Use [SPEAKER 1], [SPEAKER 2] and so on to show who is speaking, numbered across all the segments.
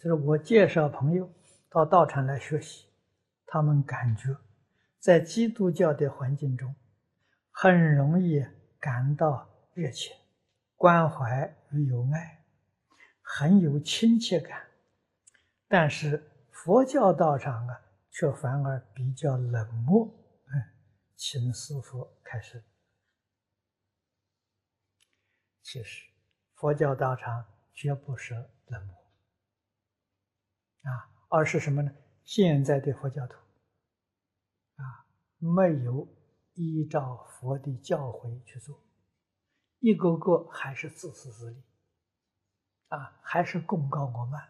[SPEAKER 1] 就是我介绍朋友到道场来学习，他们感觉在基督教的环境中，很容易感到热情、关怀与友爱，很有亲切感。但是佛教道场啊，却反而比较冷漠。请师父开示。其实佛教道场绝不是冷漠而是什么呢？现在的佛教徒没有依照佛的教诲去做，一个个还是自私自利还是功高我慢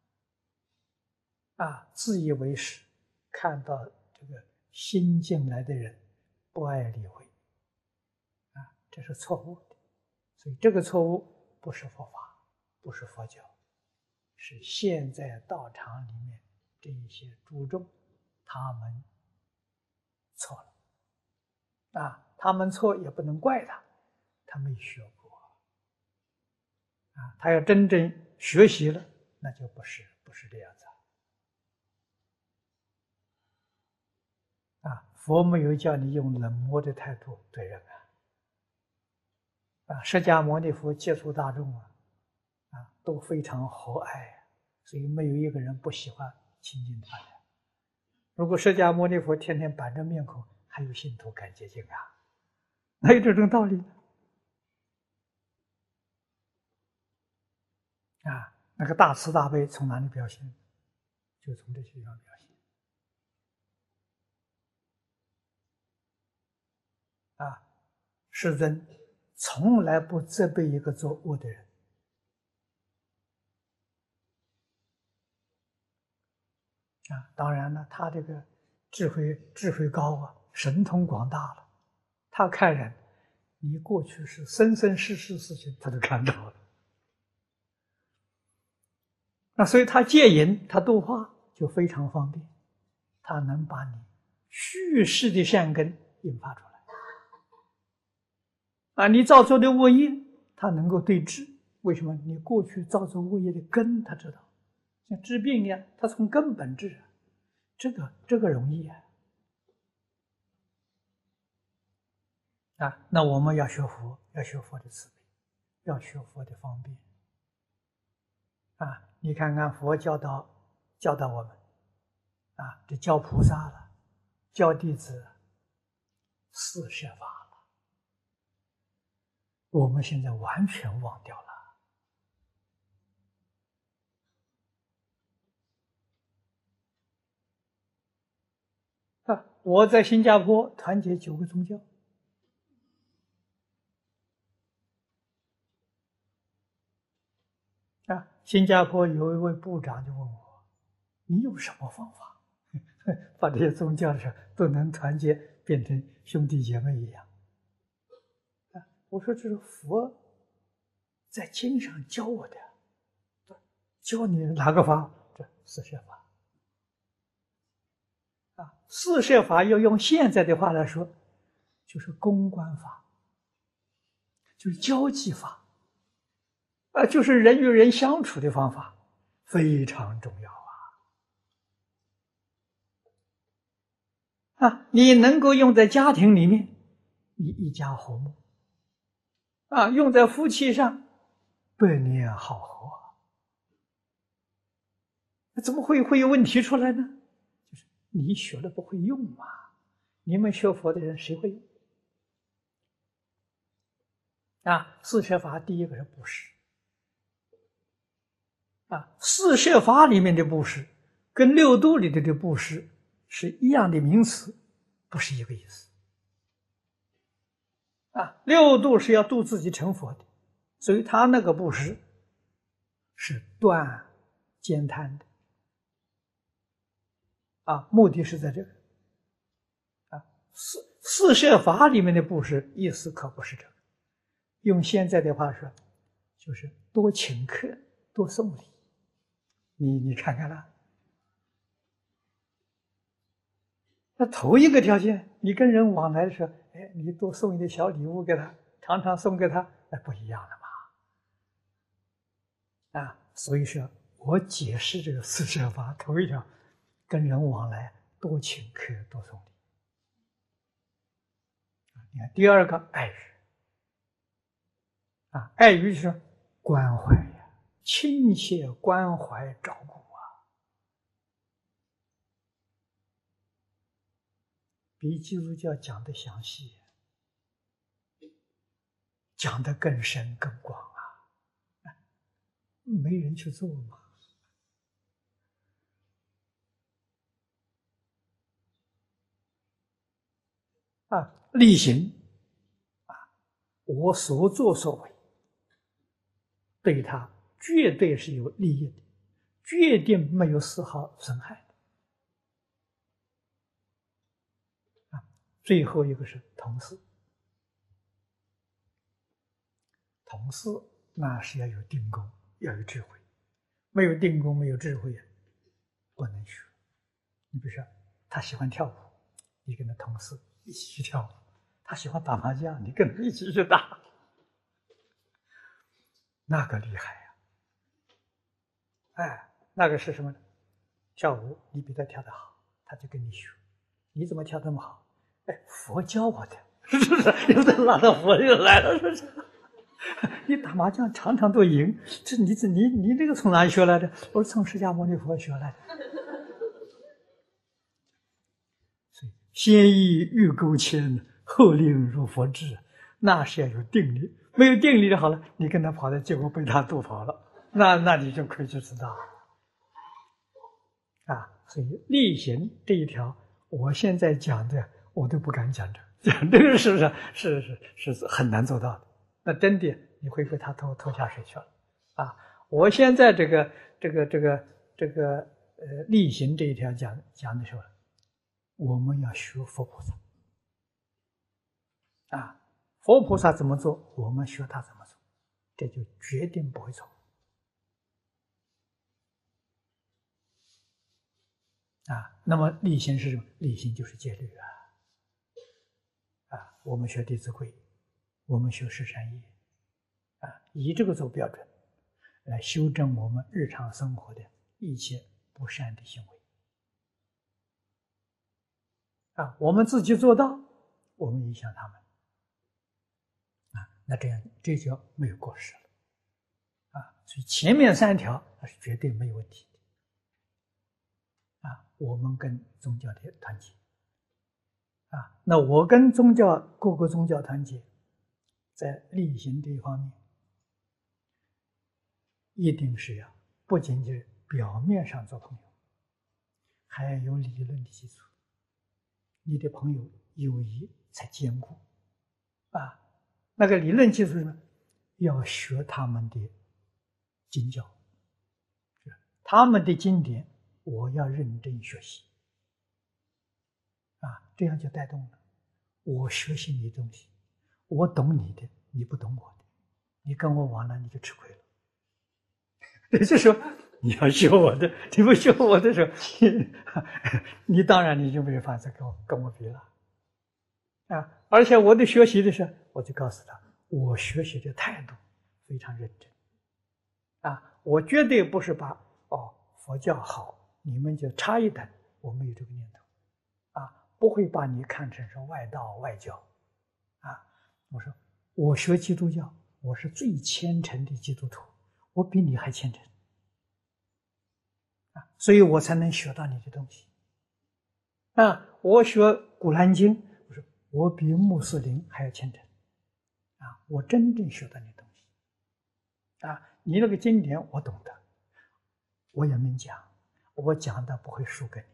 [SPEAKER 1] 自以为是，看到这个新进来的人不爱理会这是错误的。所以这个错误不是佛法，不是佛教，是现在道场里面这一些诸众他们错了他们错也不能怪他没学过他要真正学习了，那就不是这样子佛没有叫你用冷漠的态度对人释迦牟尼佛接触大众都非常和蔼所以没有一个人不喜欢亲近他的。如果释迦牟尼佛天天板着面孔，还有信徒敢接近哪有这种道理呢？那个大慈大悲从哪里表现？就从这些地方表现世尊从来不责备一个做恶的人当然了，他这个智慧高神通广大了，他看人，你过去是生生世世事情他都看到了所以他戒淫，他度化就非常方便，他能把你蓄世的善根引发出来你造作的恶业他能够对治。为什么？你过去造作恶业的根他知道，像治病一样，他从根本治这个容易那我们要学佛，要学佛的慈悲，要学佛的方便你看看佛教导我们这教菩萨了，教弟子四摄法了，我们现在完全忘掉了我在新加坡团结9个宗教新加坡有一位部长就问我，你有什么方法把这些宗教的事都能团结变成兄弟姐妹一样我说这是佛在经上教我的教你哪个法？这四摄法四摄法要用现在的话来说，就是公关法，就是交际法就是人与人相处的方法，非常重要你能够用在家庭里面，你一家和睦用在夫妻上，百年好合怎么会有问题出来呢？就是你学了不会用嘛，你们学佛的人谁会用四摄法第一个是布施四摄法里面的布施跟六度里的布施是一样的名词，不是一个意思六度是要度自己成佛的，所以他那个布施是断慳贪的目的是在这个四摄法里面的布施意思可不是这个，用现在的话说就是多请客多送礼，你看看啦那头一个条件，你跟人往来的时候你多送一点小礼物给他，常常送给他不一样的嘛所以说我解释这个四摄法，头一条，跟人往来多请客多送礼。你看，第二个爱语爱语是关怀呀，亲切关怀照顾比基督教讲的详细，讲的更深更广没人去做嘛。力行我所作所为对他绝对是有利益的，决定没有丝毫损害的。最后一个是同事，同事那是要有定功，要有智慧，没有定功没有智慧不能学。你比如说他喜欢跳舞，你跟他同事一起去跳舞；他喜欢打麻将，你跟他一起去打，那个厉害那个是什么呢？跳舞你比他跳得好，他就跟你学。你怎么跳这么好？佛教我的，是不是？有的拿到佛就来了，是不是？你打麻将常常都赢，你这个从哪里学来的？我是从释迦牟尼佛学来的。所以先以欲钩牵，后令入佛智，那是要有定力。没有定力的好了，你跟他跑的，结果被他渡跑了，那你就亏就知道所以力行这一条，我现在讲的我都不敢讲讲这个，是不是？是很难做到的。那真的你会被他拖下水去了我现在这个力行这一条讲的时候，我们要学佛菩萨佛菩萨怎么做，我们学他怎么做，这就决定不会错那么力行是什么？力行就是戒律我们学《弟子规》，我们学十善业以这个做标准来修正我们日常生活的一切不善的行为我们自己做到，我们影响他们那这就没有过失了所以前面3条那是绝对没有问题的我们跟宗教的团结那我跟各个宗教团结，在力行这一方面，一定是要不仅仅表面上做朋友，还要有理论的基础。你的朋友友谊才坚固那个理论基础呢，要学他们的经教，他们的经典我要认真学习这样就带动了。我学习你的东西，我懂你的，你不懂我的，你跟我往来你就吃亏了。也就是说，你要学我的，你不学我的时候，你当然你就没有法子跟我比了而且我的学习的时候，我就告诉他，我学习的态度非常认真我绝对不是把佛教好，你们就差一等，我没有这个念头不会把你看成是外道外教我说我学基督教，我是最虔诚的基督徒，我比你还虔诚所以我才能学到你的东西我学古兰经，我说我比穆斯林还要虔诚我真正学到你的东西你那个经典我懂得，我也能讲，我讲的不会输给你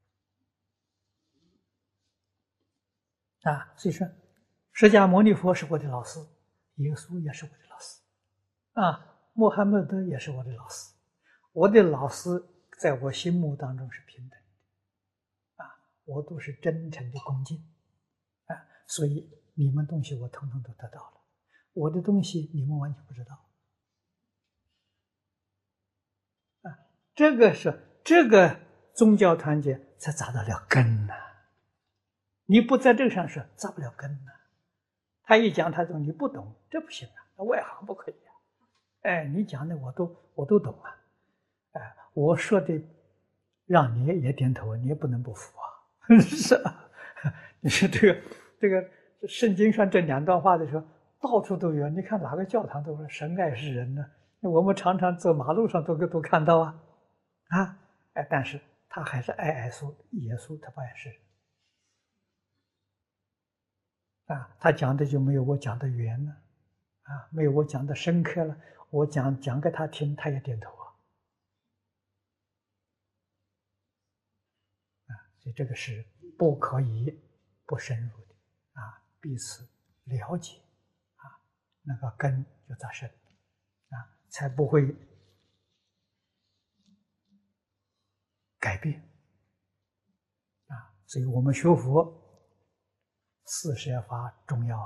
[SPEAKER 1] 所以说释迦牟尼佛是我的老师，耶稣也是我的老师穆罕默德也是我的老师，我的老师在我心目当中是平等的我都是真诚的恭敬所以你们东西我统统都得到了，我的东西你们完全不知道这个宗教团结才扎得了根你不在这个上是扎不了根他一讲他说你不懂，这不行那外行不可以你讲的我都懂我说的让你也点头，你也不能不服啊，是啊。你说这个圣经上这2段话的时候，到处都有，你看哪个教堂都说神爱世人呢？我们常常走马路上都看到啊，但是他还是爱耶稣，他不爱世人他讲的就没有我讲的圆呢，没有我讲的深刻了。我讲给他听，他也点头所以这个是不可以不深入的彼此了解那个根就扎深才不会改变所以我们学佛四摄法重要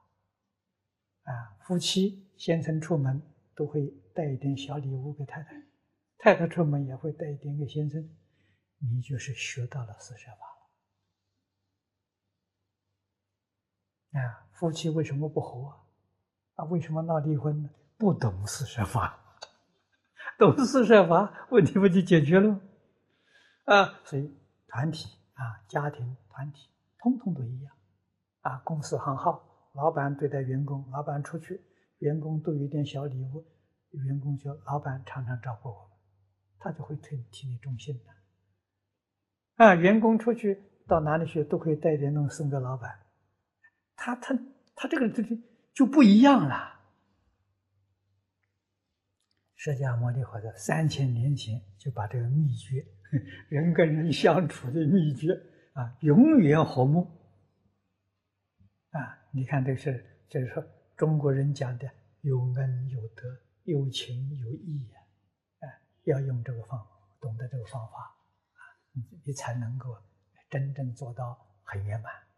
[SPEAKER 1] 夫妻先生出门都会带一点小礼物给太太，太太出门也会带一点给先生，你就是学到了四摄法了夫妻为什么不和为什么闹离婚呢？不懂四摄法，懂四摄法，问题不就解决了所以团体家庭团体通通都一样公司行号，老板对待员工，老板出去，员工都有一点小礼物，员工说老板常常照顾我们，他就会替你忠心的员工出去到哪里去都可以带点东西送给老板，他这个就不一样了。释迦牟尼佛在3000年前就把这个秘诀，人跟人相处的秘诀永远和睦你看这是说中国人讲的有恩有德，有情有义要用这个懂得这个方法你才能够真正做到很圆满。